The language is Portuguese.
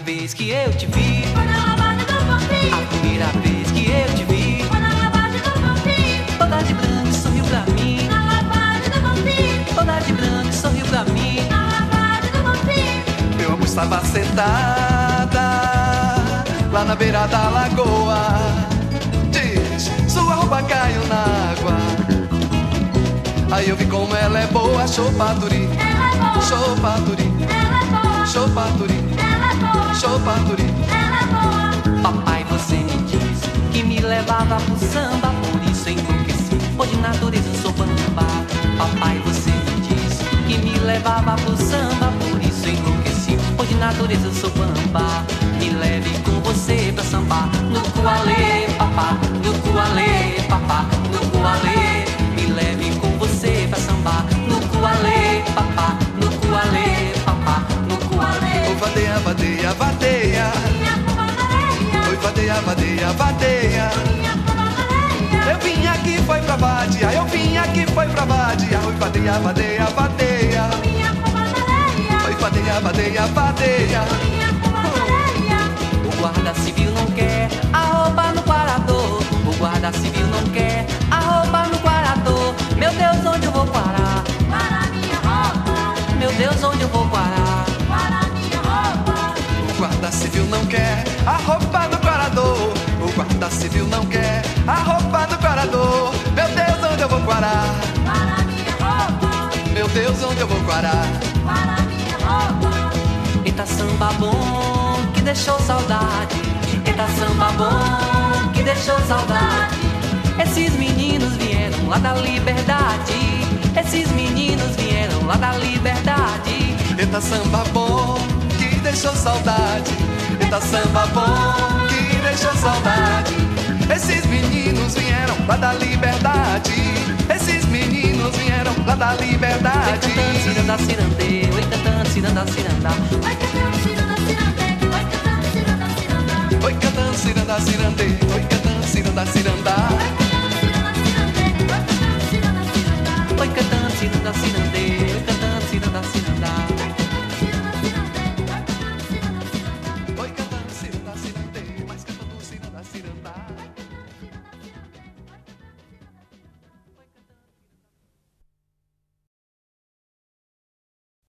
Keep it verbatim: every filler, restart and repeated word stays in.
vez que eu te vi foi na lavagem do Pampim. A primeira vez que eu te vi Foi na lavagem do Pampim. toda de branco sorriu pra mim. Na lavagem do Pampim. Toda de branco sorriu pra mim. Na lavagem do Pampim. Meu amor estava sentada lá na beira da lagoa. Diz, sua roupa caiu na água. Aí eu vi como ela é boa. Chopaturi, Ela é boa. chopaturi, Ela é boa. chopaturi, Ela é boa. chopaturi. Ela é boa. Papai, você me disse que me levava pro samba, por isso enlouqueci. Por de natureza eu sou bamba. Papai, você me disse que me levava pro samba, por isso enlouqueci. Por de natureza eu sou bamba. Me leve com você pra sambar no cualê, papá, no cualê, papá, no cualê. Me leve com você pra sambar no cualê, papá, no cualê, papá, no cualê. Oi, vadeia, vadeia, vadeia. Minha pomadareia. Oi, vadeia, vadeia, vadeia. Minha pomadareia. Eu vim aqui, foi pra vadia. Eu vim aqui, foi pra vadia. Oi, vadeia, vadeia, vadeia. Minha pomadareia. Oi, vadeia, vadeia, vadeia. Minha pomadareia. O guarda civil não quer a roupa no quarador. O guarda civil não quer a roupa no quarador. Meu Deus, onde eu vou parar? Para minha roupa. Meu Deus, onde eu vou parar? Para minha roupa. O guarda civil não quer a roupa do quarador. O guarda civil não quer a roupa do quarador. Meu Deus, onde eu vou parar? Para minha roupa. Meu Deus, onde eu vou parar? Para minha roupa. Eita samba bom que deixou saudade. Eita samba bom que deixou saudade. Esses meninos vieram lá da liberdade. Esses meninos vieram lá da liberdade. Eita samba bom que deixou saudade. Eita samba bom que deixou saudade. Esses meninos vieram lá da liberdade. Esses meninos vieram lá da liberdade. Oi cantando ciranda cirandê, oi cantando ciranda cirandá. Vai cantando ciranda cirandê. Vai cantando ciranda cirandá. Oi, cantando ciranda cirandê. Oi, cantando ciranda cirandê.